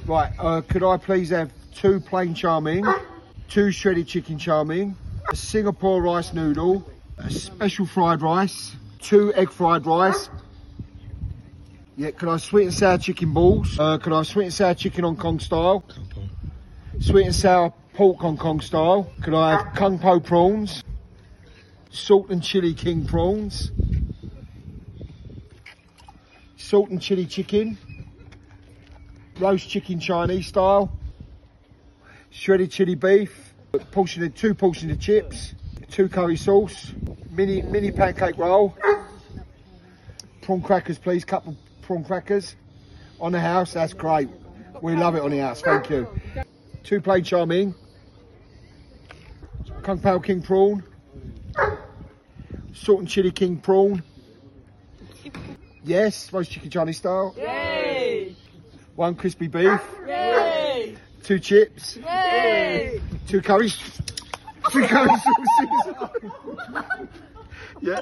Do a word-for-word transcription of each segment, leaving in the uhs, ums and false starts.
Right, uh, could I please have two plain chow mein, two shredded chicken chow mein, a Singapore rice noodle, a special fried rice, two egg fried rice. Yeah, could I sweet and sour chicken balls? Uh, could I sweet and sour chicken Hong Kong style? Sweet and sour pork Hong Kong style. Could I have kung po prawns? Salt and chili king prawns. Salt and chili chicken. Roast chicken Chinese style. Shredded chili beef. Portion of, two portions of chips. Two curry sauce. Mini mini pancake roll. Prawn crackers, please. Couple prawn crackers. On the house, that's great. We love it on the house, thank you. Two plain chow mein. Kung Pao king prawn. Salt and chili king prawn. Yes, roast chicken Chinese style. Yay! One crispy beef. Yay! Two chips. Yay! Two curries. Two curry sauces. Yeah.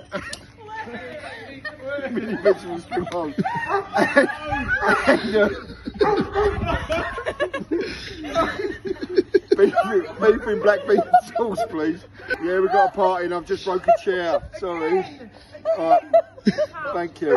Mini vegetable string rolls. And, and, uh, beef, beef in black bean sauce, please. Yeah, we've got a party and I've just broke a chair. Sorry. Alright. Thank you.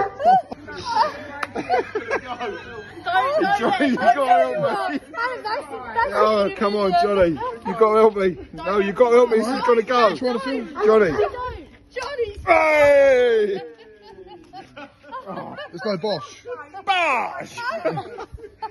Johnny, you gotta help me. Oh, come on, Johnny. You gotta help me. No, you gotta help me. This is gonna go. Johnny. Johnny! Hey! There's no Bosch. Bosh!